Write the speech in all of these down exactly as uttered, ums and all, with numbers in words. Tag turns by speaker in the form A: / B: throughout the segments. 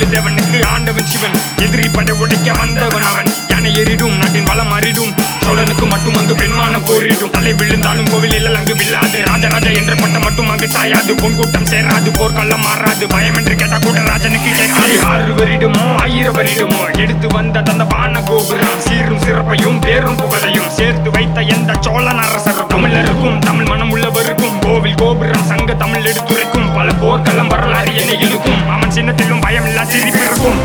A: தேவனுக்கு ஆண்டவன் சிவன் எதிரி படை உடைக்க வந்தவன் அவன் யானை எறிடும் நாட்டின் வளம் அறிடும் சோழனுக்கு மட்டும் அங்கு பெண்மான போரிடும் தலை விழுந்தாலும் கோவில் அங்கு வில்லாது ராஜராஜா என்ற பட்டம் மட்டும் அங்கு சாயாது பொன் கூட்டம் சேராது போர்க்களம் மாறாது பயம் என்று கேட்டா கூட ராஜனுக்கு கேட்காது ஆறு வரிடுமோ ஆயிரம் வரிடுமோ எடுத்து வந்த தந்த பான கோபுரம் சீரும் சிறப்பையும் பேரும் புகழையும் சேர்த்து வைத்த எந்த சோழன் அரசரும் தமிழருக்கும் தமிழ் மனம் உள்ளவருக்கும் கோவில் கோபுரம் சங்க தமிழ் எடுத்துரைக்கும் பல போர்க்களம் வரலாறு என இழுக்கும் அவன் சின்னத்திலும் பயம் இல்லா சிரிப்பு இருக்கும்.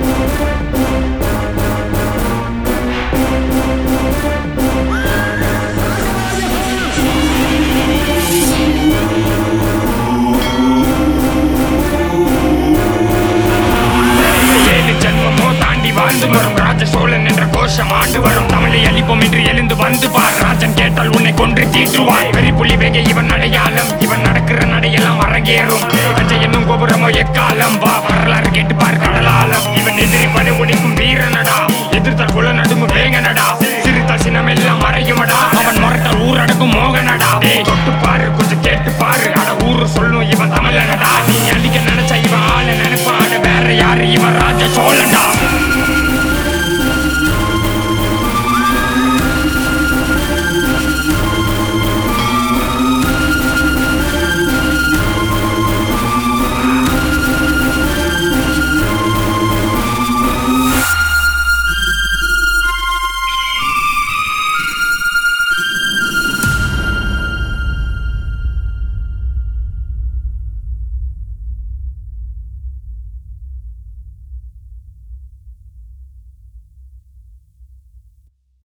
A: ராஜ சோழன் என்ற கோஷம் ஆண்டு வரும் தமிழை அழிப்போம் என்று எழுந்து வந்து பார் ராஜன் கேட்டால் உன்னை கொன்று தீற்றுவாய் வெறி புலி வேக இவன் அடையாளம் இவன் நடக்கிற நடையெல்லாம் அரங்கேறும் அஞ்ச என்னும் கோபுரமோ எக்காலம் வா வரலாறு கேட்டு பார் கடலாலம் இவன் எதிரி படை உடைக்கும் வீரனடா எதிர்த்தால் குல நடுங்கும் வேங்கனடா சிரித்தால் சினம் எல்லாம் மறையுமடா அவன் முரட்டால் ஊரடக்கும் மோகனடா தொட்டு பாரு கொஞ்சம் கேட்டு பாரு அட ஊரு சொல்லும் இவன் தமிழனடா நீ அழிக்க நினைச்ச இவன் ஆள நினைப்பாட வேற யாரு இவன்